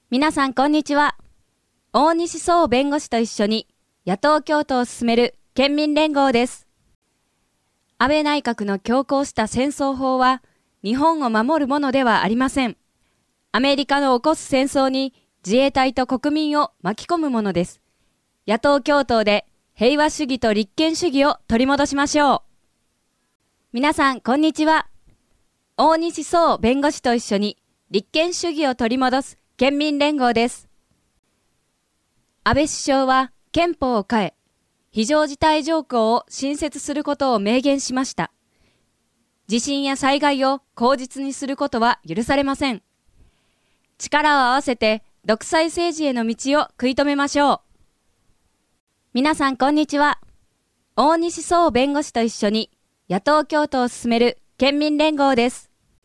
皆さんこんにちは。大西壮弁護士と一緒に野党共闘を進める県民連合です。安倍内閣の強行した戦争法は日本を守るものではありません。アメリカの起こす戦争に自衛隊と国民を巻き込むものです。野党共闘で平和主義と立憲主義を取り戻しましょう。皆さんこんにちは。大西壮弁護士と一緒に立憲主義を取り戻す県民連合です。安倍首相は憲法を変え、非常事態条項を新設することを明言しました。地震や災害を口実にすることは許されません。力を合わせて独裁政治への道を食い止めましょう。皆さんこんにちは。大西壮弁護士と一緒に野党共闘を進める県民連合です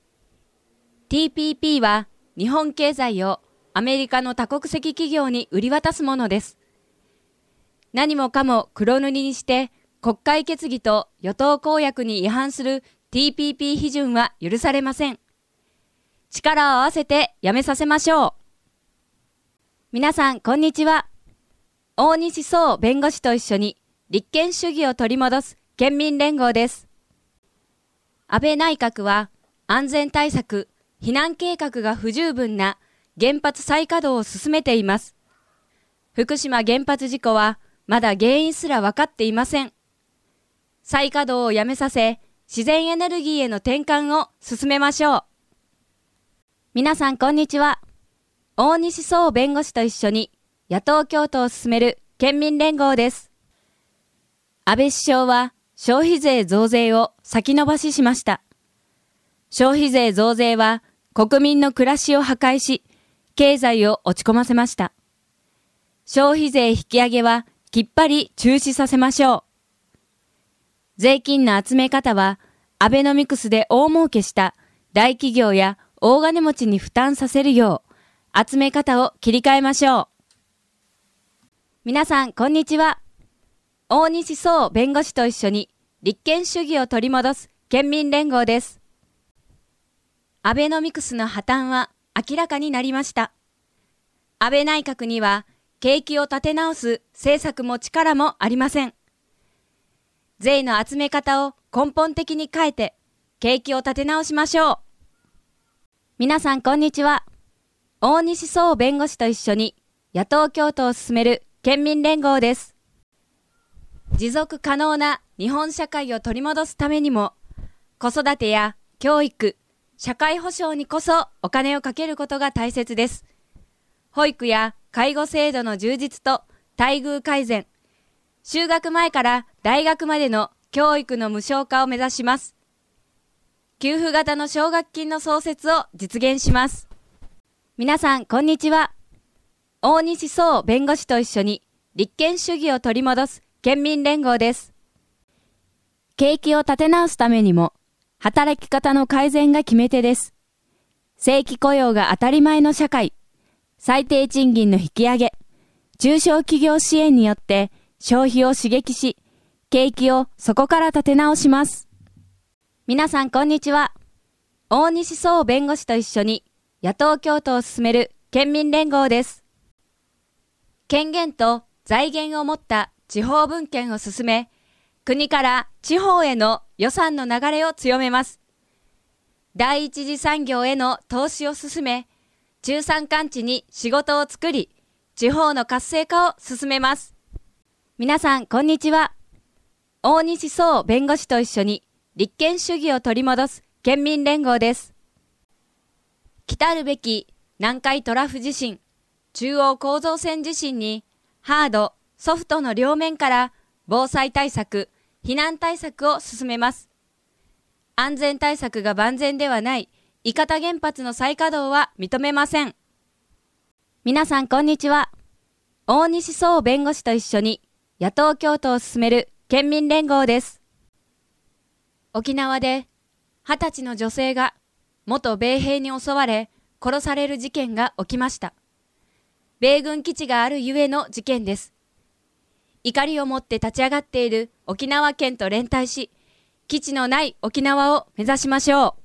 。TPP は日本経済をアメリカの多国籍企業に売り渡すものです。何もかも黒塗りにして国会決議と与党公約に違反する TPP 批准は許されません。力を合わせてやめさせましょう。皆さんこんにちは。大西壮弁護士と一緒に立憲主義を取り戻す県民連合です。安倍内閣は安全対策、避難計画が不十分な原発再稼働を進めています。福島原発事故はまだ原因すら分かっていません。再稼働をやめさせ、自然エネルギーへの転換を進めましょう。皆さんこんにちは。大西壮弁護士と一緒に野党共闘を進める県民連合です。安倍首相は消費税増税を先延ばししました。消費税増税は国民の暮らしを破壊し、経済を落ち込ませました。消費税引き上げはきっぱり中止させましょう。税金の集め方は、アベノミクスで大儲けした大企業や大金持ちに負担させるよう、集め方を切り替えましょう。皆さんこんにちは。大西壮弁護士と一緒に立憲主義を取り戻す県民連合です。アベノミクスの破綻は明らかになりました。安倍内閣には景気を立て直す政策も力もありません。税の集め方を根本的に変えて景気を立て直しましょう。皆さんこんにちは。大西壮弁護士と一緒に野党共闘を進める県民連合です。持続可能な日本社会を取り戻すためにも、子育てや教育、社会保障にこそお金をかけることが大切です。保育や介護制度の充実と待遇改善、就学前から大学までの教育の無償化を目指します。給付型の奨学金の創設を実現します。皆さんこんにちは。大西壮弁護士と一緒に立憲主義を取り戻す県民連合です。景気を立て直すためにも、働き方の改善が決め手です。正規雇用が当たり前の社会、最低賃金の引き上げ、中小企業支援によって消費を刺激し、景気をそこから立て直します。皆さんこんにちは。大西壮弁護士と一緒に野党共闘を進める県民連合です。権限と財源を持った地方分権を進め、国から地方への予算の流れを強めます。第一次産業への投資を進め、中山間地に仕事を作り、地方の活性化を進めます。皆さんこんにちは。大西壮弁護士と一緒に立憲主義を取り戻す県民連合です。来たるべき南海トラフ地震、中央構造線地震にハード、ソフトの両面から防災対策、避難対策を進めます。安全対策が万全ではない伊方原発の再稼働は認めません。皆さんこんにちは。大西壮弁護士と一緒に野党共闘を進める県民連合です。沖縄で20歳の女性が元米兵に襲われ殺される事件が起きました。米軍基地があるゆえの事件です。怒りを持って立ち上がっている沖縄県と連帯し、基地のない沖縄を目指しましょう。